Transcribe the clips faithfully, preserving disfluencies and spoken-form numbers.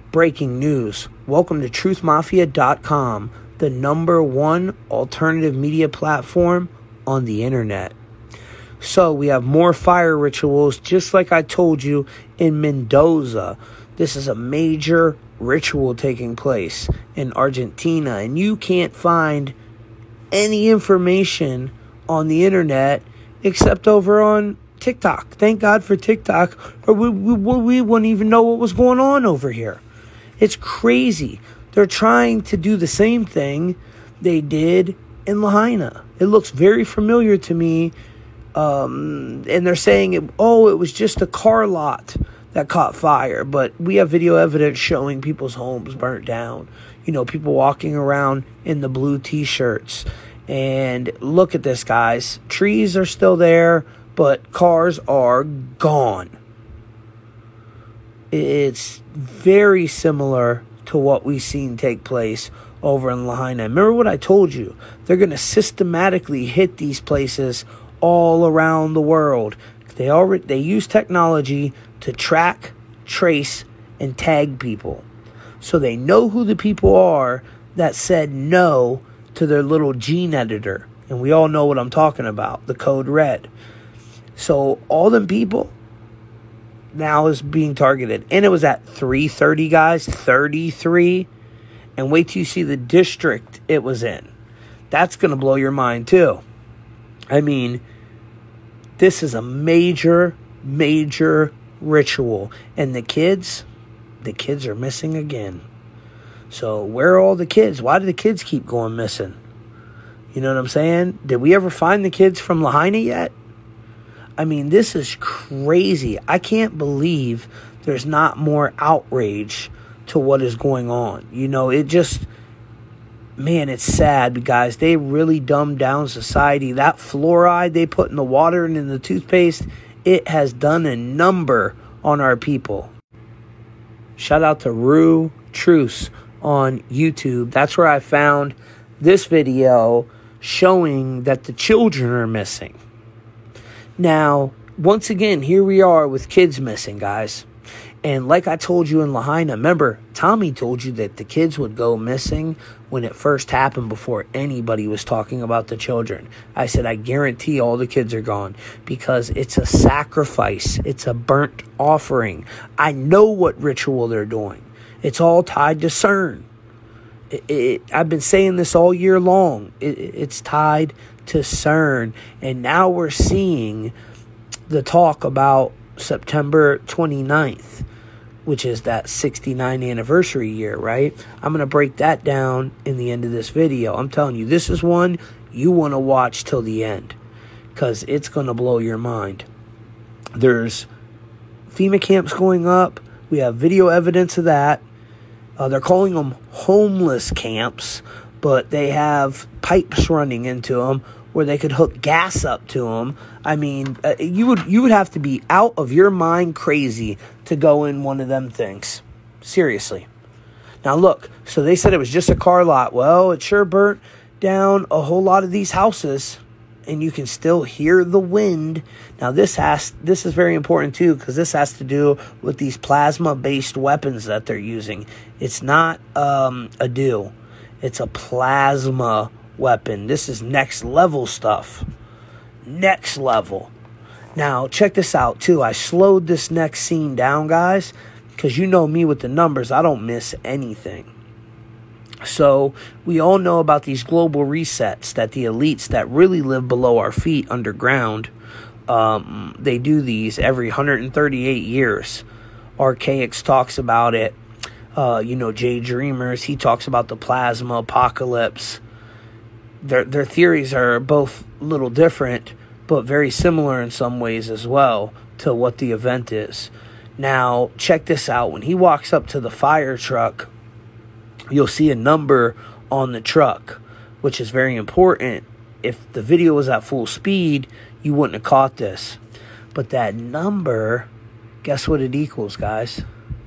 Breaking news. Welcome to truth mafia dot com, the number one alternative media platform on the internet. So we have more fire rituals, just like I told you, in Mendoza. This is a major ritual taking place in Argentina, and you can't find any information on the internet except over on TikTok. Thank God for TikTok, or we, we, we wouldn't even know what was going on over here. It's crazy. They're trying to do the same thing they did in Lahaina. It looks very familiar to me. Um, and they're saying, it, oh, it was just a car lot that caught fire. But we have video evidence showing people's homes burnt down. You know, people walking around in the blue T-shirts. And look at this, guys. Trees are still there, but cars are gone. It's very similar to what we've seen take place over in Lahaina. Remember what I told you? They're going to systematically hit these places all around the world. They already they use technology to track, trace, and tag people. So they know who the people are that said no to their little gene editor. And we all know what I'm talking about, the code red. So all them people now is being targeted. And it was at three thirty, guys. thirty-three. And wait till you see the district it was in. That's going to blow your mind, too. I mean, this is a major, major ritual. And the kids, the kids are missing again. So where are all the kids? Why do the kids keep going missing? You know what I'm saying? Did we ever find the kids from Lahaina yet? I mean, this is crazy. I can't believe there's not more outrage to what is going on. You know, it just, man, it's sad, guys. They really dumbed down society. That fluoride they put in the water and in the toothpaste, it has done a number on our people. Shout out to Rue Truce on YouTube. That's where I found this video showing that the children are missing. Now, once again, here we are with kids missing, guys. And like I told you in Lahaina, remember, Tommy told you that the kids would go missing when it first happened before anybody was talking about the children. I said, I guarantee all the kids are gone because it's a sacrifice. It's a burnt offering. I know what ritual they're doing. It's all tied to CERN. It, it, I've been saying this all year long. It, it's tied to CERN. And now we're seeing the talk about September twenty-ninth, which is that sixty-ninth anniversary year, right? I'm going to break that down in the end of this video. I'm telling you, this is one you want to watch till the end because it's going to blow your mind. There's FEMA camps going up. We have video evidence of that. Uh, they're calling them homeless camps, but they have pipes running into them where they could hook gas up to them. I mean, uh, you would you would have to be out of your mind crazy to go in one of them things. Seriously. Now look, so they said it was just a car lot. Well, it sure burnt down a whole lot of these houses, and you can still hear the wind. Now this has this is very important too, because this has to do with these plasma-based weapons that they're using. It's not um, a do. It's a plasma weapon. This is next level stuff. Next level. Now, check this out, too. I slowed this next scene down, guys, because you know me with the numbers. I don't miss anything. So, we all know about these global resets that the elites that really live below our feet underground, um, they do these every one hundred thirty-eight years. Archaics talks about it. Uh, you know, Jay Dreamers, he talks about the plasma apocalypse. Their their theories are both a little different, but very similar in some ways as well to what the event is. Now, check this out. When he walks up to the fire truck, you'll see a number on the truck, which is very important. If the video was at full speed, you wouldn't have caught this. But that number, guess what it equals, guys?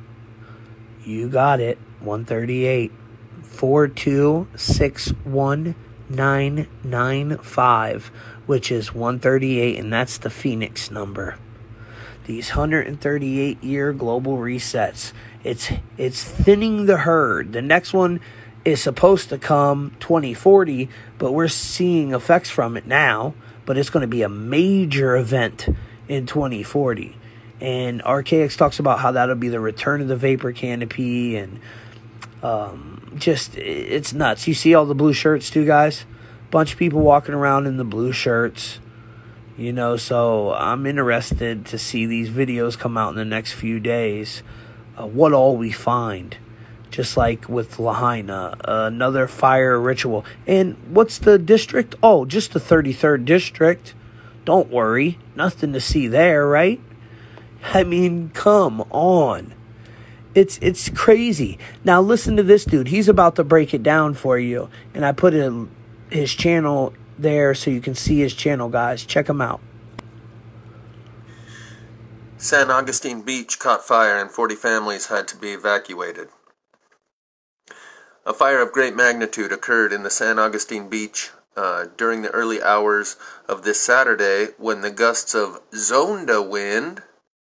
You got it. one thirty-eight. four two six one nine nine five, which is one thirty-eight, and that's the Phoenix number. these one hundred thirty-eight year global resets. It's it's thinning the herd. The next one is supposed to come twenty forty, but we're seeing effects from it now. But it's going to be a major event in twenty forty. And R K X talks about how that'll be the return of the vapor canopy, and um, just, it's nuts. You see all the blue shirts too, guys? Bunch of people walking around in the blue shirts. You know, so I'm interested to see these videos come out in the next few days. Uh, what all we find. Just like with Lahaina, uh, another fire ritual. And what's the district? Oh, just the thirty-third district. Don't worry. Nothing to see there, right? I mean, come on. It's it's crazy. Now listen to this dude. He's about to break it down for you. And I put a, his channel there so you can see his channel, guys. Check him out. San Augustine Beach caught fire and forty families had to be evacuated. A fire of great magnitude occurred in the San Augustine Beach uh, during the early hours of this Saturday when the gusts of Zonda wind,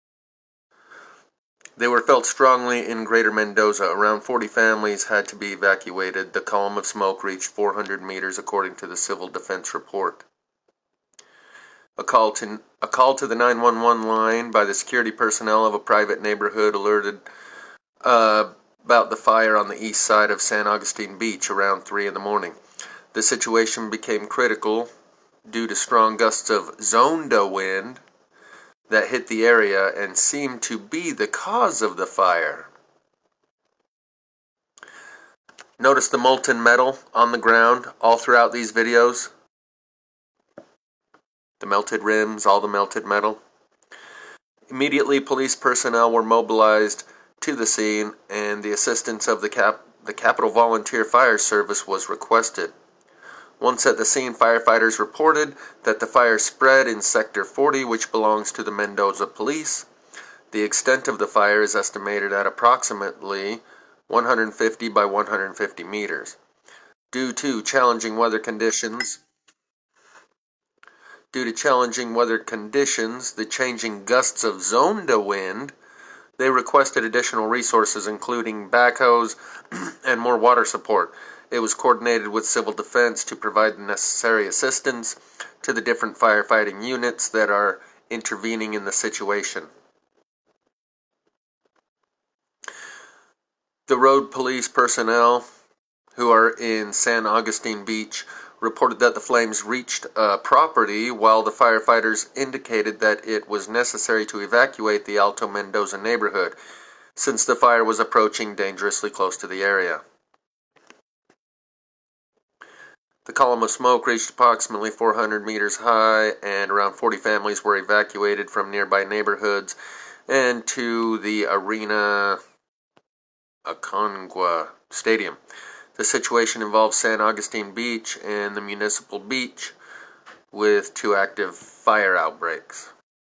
they were felt strongly in Greater Mendoza. Around forty families had to be evacuated. The column of smoke reached four hundred meters according to the Civil Defense report. A call to, a call to the nine one one line by the security personnel of a private neighborhood alerted uh, about the fire on the east side of San Augustine Beach around three in the morning. The situation became critical due to strong gusts of Zonda wind that hit the area and seemed to be the cause of the fire. Notice the molten metal on the ground all throughout these videos. The melted rims, all the melted metal. Immediately, police personnel were mobilized to the scene, and the assistance of the Cap the Capitol Volunteer Fire Service was requested. Once at the scene, firefighters reported that the fire spread in Sector forty, which belongs to the Mendoza Police. The extent of the fire is estimated at approximately one hundred fifty by one hundred fifty meters. Due to challenging weather conditions, due to challenging weather conditions, the changing gusts of Zonda wind, they requested additional resources, including backhoes and more water support. It was coordinated with Civil Defense to provide the necessary assistance to the different firefighting units that are intervening in the situation. The road police personnel who are in San Augustine Beach reported that the flames reached a property, while the firefighters indicated that it was necessary to evacuate the Alto Mendoza neighborhood, since the fire was approaching dangerously close to the area. The column of smoke reached approximately four hundred meters high, and around forty families were evacuated from nearby neighborhoods and to the Arena Aconcagua Stadium. The situation involves San Augustine Beach and the municipal beach with two active fire outbreaks.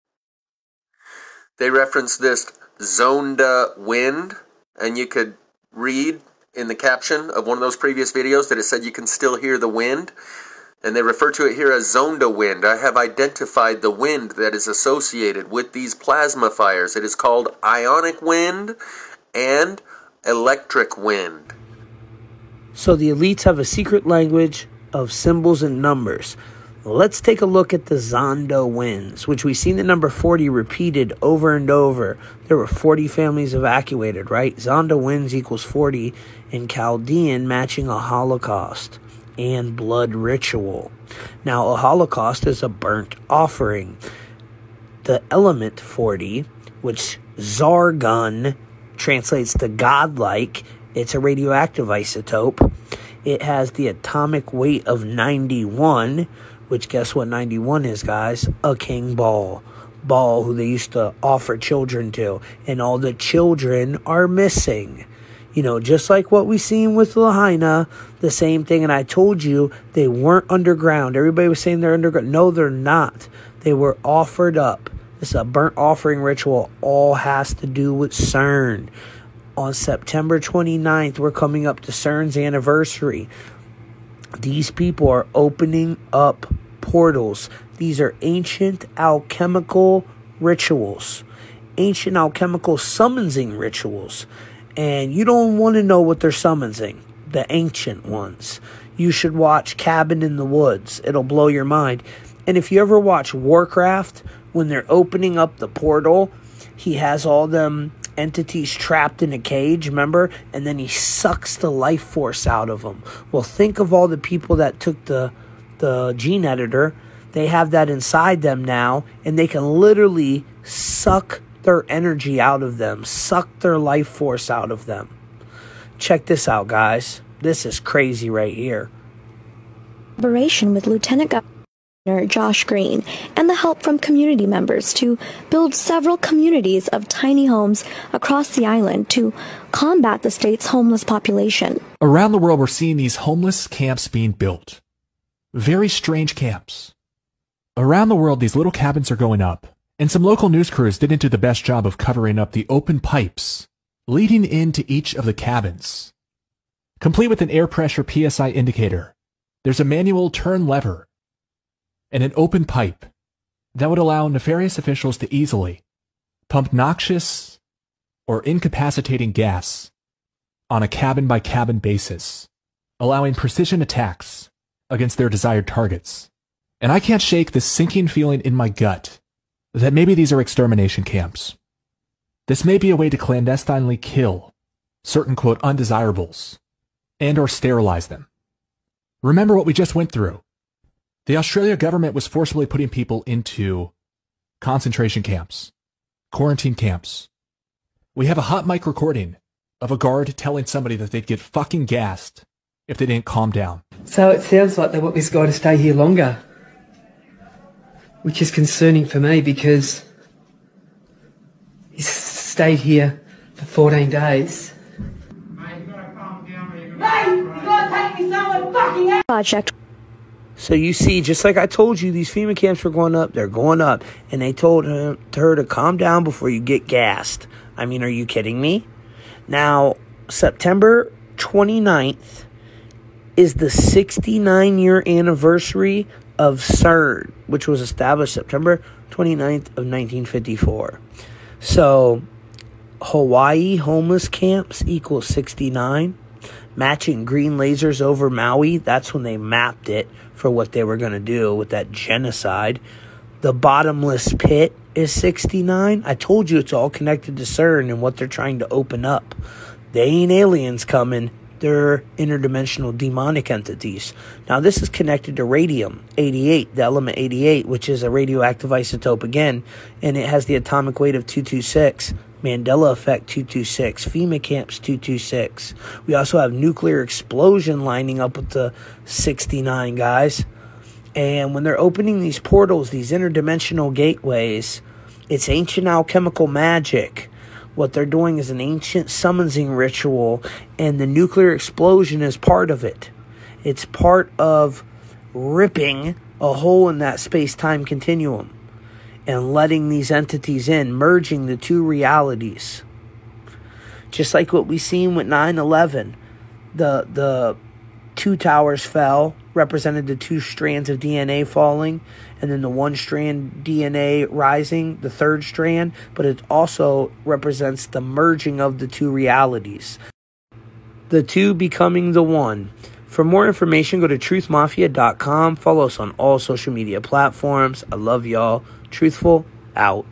They reference this Zonda wind, and you could read in the caption of one of those previous videos that it said you can still hear the wind, and they refer to it here as Zonda wind. I have identified the wind that is associated with these plasma fires. It is called ionic wind and electric wind. So the elites have a secret language of symbols and numbers. Let's take a look at the Zonda winds, which we've seen the number forty repeated over and over. There were forty families evacuated, right? Zonda winds equals forty in Chaldean, matching a Holocaust and blood ritual. Now, a Holocaust is a burnt offering. The element forty, which Zargon translates to godlike, it's a radioactive isotope. It has the atomic weight of ninety-one, which guess what ninety-one is, guys? A king ball. Ball who they used to offer children to. And all the children are missing. You know, just like what we seen with Lahaina, the same thing. And I told you they weren't underground. Everybody was saying they're underground. No, they're not. They were offered up. This is a burnt offering ritual. All has to do with CERN. On September twenty-ninth, we're coming up to CERN's anniversary. These people are opening up portals. These are ancient alchemical rituals. ancient alchemical summoning rituals. And you don't want to know what they're summoning, the ancient ones. You should watch Cabin in the Woods. It'll blow your mind. And if you ever watch Warcraft, when they're opening up the portal, he has all them entities trapped in a cage, remember? And then he sucks the life force out of them. Well, think of all the people that took the the gene editor. They have that inside them now, and they can literally suck their energy out of them, suck their life force out of them. Check this out, guys. This is crazy right here. Collaboration with Lieutenant Governor Josh Green and the help from community members to build several communities of tiny homes across the island to combat the state's homeless population. Around the world, we're seeing these homeless camps being built. Very strange camps. Around the world, these little cabins are going up, and some local news crews didn't do the best job of covering up the open pipes leading into each of the cabins. Complete with an air pressure P S I indicator, there's a manual turn lever and an open pipe that would allow nefarious officials to easily pump noxious or incapacitating gas on a cabin-by-cabin basis, allowing precision attacks against their desired targets. And I can't shake this sinking feeling in my gut that maybe these are extermination camps. This may be a way to clandestinely kill certain, quote, undesirables and or sterilize them. Remember what we just went through. The Australia government was forcibly putting people into concentration camps, quarantine camps. We have a hot mic recording of a guard telling somebody that they'd get fucking gassed if they didn't calm down. So it sounds like they want this guy to stay here longer, which is concerning for me because he's stayed here for fourteen days. Mate, you gotta calm down. Mate, you gotta take me somewhere fucking out. Project. So you see, just like I told you, these FEMA camps were going up. They're going up. And they told her, her to calm down before you get gassed. I mean, are you kidding me? Now, September twenty-ninth is the sixty-nine-year anniversary of CERN, which was established September twenty-ninth of nineteen fifty-four. So, Hawaii homeless camps equals sixty-nine. Matching green lasers over Maui, that's when they mapped it for what they were going to do with that genocide. The bottomless pit is sixty-nine. I told you it's all connected to CERN and what they're trying to open up. They ain't aliens coming. They're interdimensional demonic entities. Now, this is connected to radium eighty-eight, the element eighty-eight, which is a radioactive isotope again, and it has the atomic weight of two twenty-six. Mandela Effect two twenty-six, FEMA Camps two twenty-six. We also have nuclear explosion lining up with the sixty-nine guys. And when they're opening these portals, these interdimensional gateways, it's ancient alchemical magic. What they're doing is an ancient summoning ritual, and the nuclear explosion is part of it. It's part of ripping a hole in that space-time continuum and letting these entities in, merging the two realities. Just like what we seen with nine eleven. The, the two towers fell, represented the two strands of D N A falling, and then the one strand D N A rising, the third strand, but it also represents the merging of the two realities. The two becoming the one. For more information, go to truth mafia dot com. Follow us on all social media platforms. I love y'all. Truthful, out.